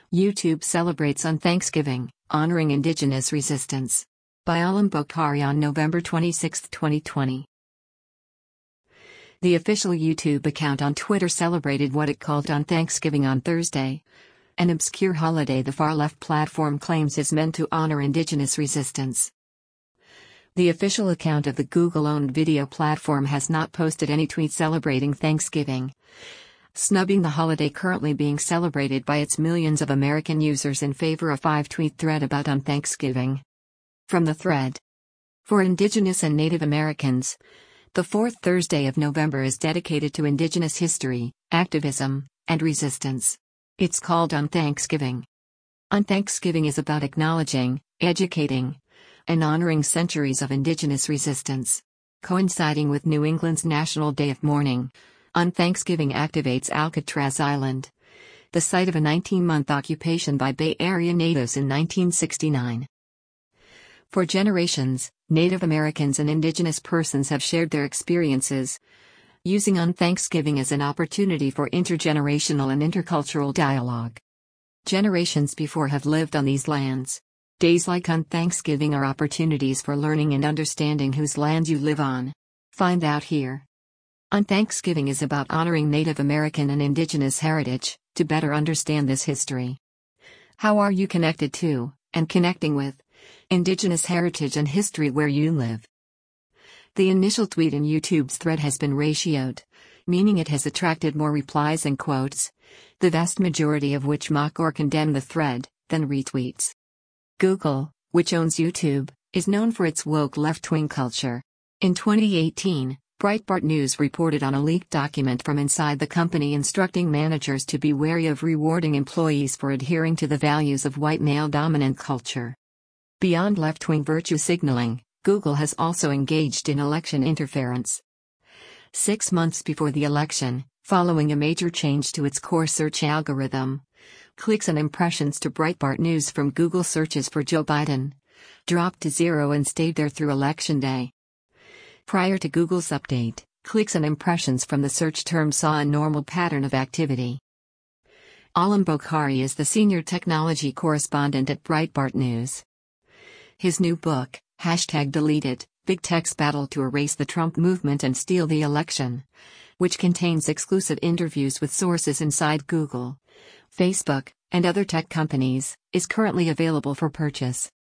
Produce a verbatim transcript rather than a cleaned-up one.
YouTube celebrates on Thanksgiving, honoring indigenous resistance. By Alam Bokhari on November twenty-sixth, twenty twenty. The official YouTube account on Twitter celebrated what it called on Thanksgiving on Thursday, an obscure holiday the far-left platform claims is meant to honor indigenous resistance. The official account of the Google-owned video platform has not posted any tweet celebrating Thanksgiving, snubbing the holiday currently being celebrated by its millions of American users in favor of a five-tweet thread about on Thanksgiving. From the thread. For Indigenous and Native Americans, the fourth Thursday of November is dedicated to Indigenous history, activism, and resistance. It's called On Thanksgiving. On Thanksgiving is about acknowledging, educating, and honoring centuries of Indigenous resistance. Coinciding with New England's National Day of Mourning, On Thanksgiving activates Alcatraz Island, the site of a nineteen-month occupation by Bay Area natives in nineteen sixty-nine. For generations, Native Americans and Indigenous persons have shared their experiences, using On Thanksgiving as an opportunity for intergenerational and intercultural dialogue. Generations before have lived on these lands. Days like On Thanksgiving are opportunities for learning and understanding whose land you live on. Find out here. On Thanksgiving is about honoring Native American and Indigenous heritage, to better understand this history. How are you connected to, and connecting with, Indigenous heritage and history where you live? The initial tweet in YouTube's thread has been ratioed, meaning it has attracted more replies and quotes, the vast majority of which mock or condemn the thread, than retweets. Google, which owns YouTube, is known for its woke left-wing culture. In twenty eighteen, Breitbart News reported on a leaked document from inside the company instructing managers to be wary of rewarding employees for adhering to the values of white male-dominant culture. Beyond left-wing virtue signaling, Google has also engaged in election interference. Six months before the election, following a major change to its core search algorithm, clicks and impressions to Breitbart News from Google searches for Joe Biden dropped to zero and stayed there through Election Day. Prior to Google's update, clicks and impressions from the search term saw a normal pattern of activity. Alam Bokhari is the senior technology correspondent at Breitbart News. His new book, Hashtag Deleted, Big Tech's Battle to Erase the Trump Movement and Steal the Election, which contains exclusive interviews with sources inside Google, Facebook, and other tech companies, is currently available for purchase.